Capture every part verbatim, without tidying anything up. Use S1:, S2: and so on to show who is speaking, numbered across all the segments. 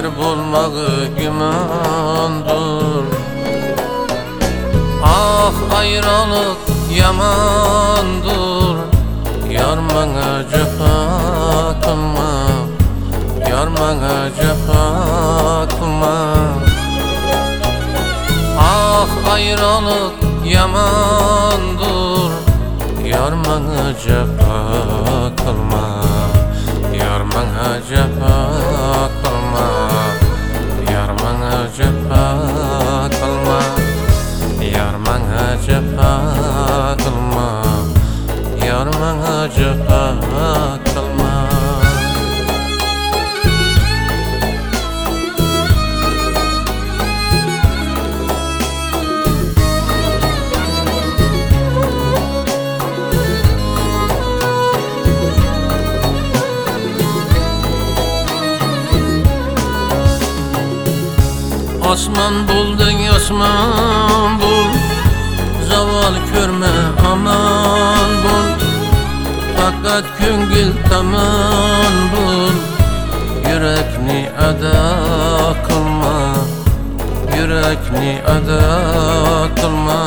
S1: bolmagy gümandır. Ah ayrılık yamandır, yar maňa jafa kılma, yar maňa jafa kılma. Ah ayrılık yamandır, yar maňa jafa kılma, yar maňa jafa kılma, yar maňa jafa kılma, yar maňa jafa kılma, yar maňa jafa kılma. Osman buldun osman bul, zaval körme aman bul. Fakat köngül taman bul, yürekni ada kılma, yürekni ada kılma.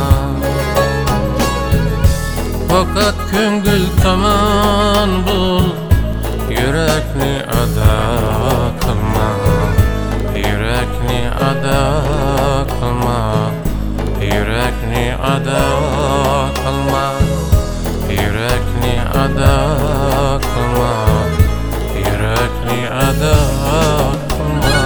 S1: Fakat köngül taman bul, yürekni ada kılma, yürekni ada kılma, yürekni ada kılma, yürekni ada kılma, yürekni ada kılma.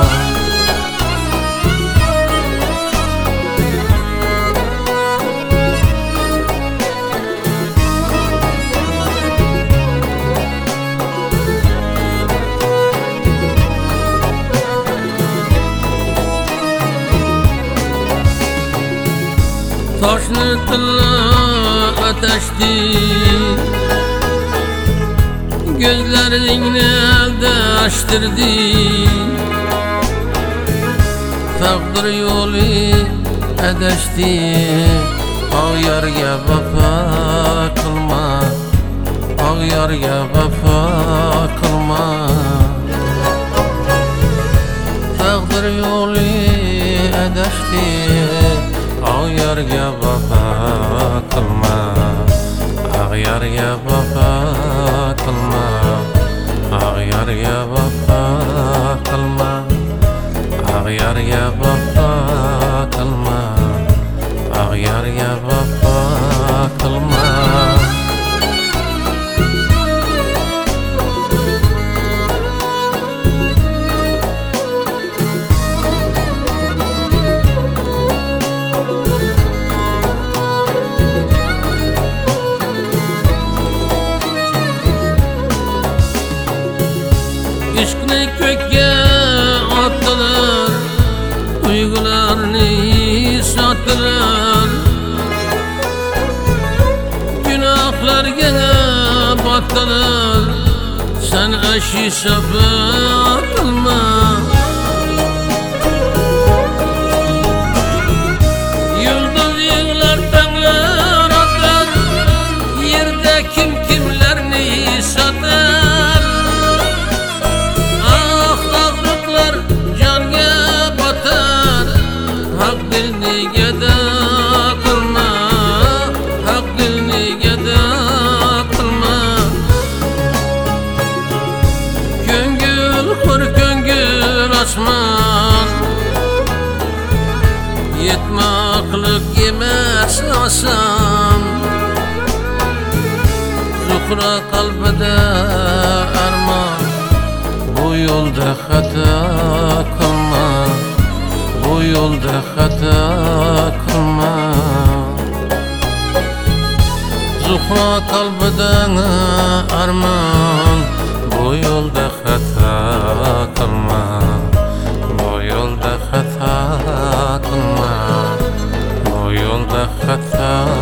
S1: Taşны tilla ateşdi, gözlerini elde açtırdı. Takdir yolu edeşti, ağyarga vafa kılma, ağyarga vafa kılma. Takdir yolu edeşti, ağyarga vafa kılma, ağyarga vafa kılma, ağyarga vafa kılma, ağyarga vafa kılma, ağyarga vafa kılma. Işkni kökge attılar, duygularını sattılar. Günahlarga battılar, sen eşi safa kılma. Yıldız yığlar dağlar atlar, yerde kim kimlerini satar. Osman yetmaklık yemes asan, Zuhra kalbide arman, bu yolda hata kılma, bu yolda hata kılma. Zuhra kalbide arman, bu yolda hata kılma, bu yolda hata kılma, bu yolda hata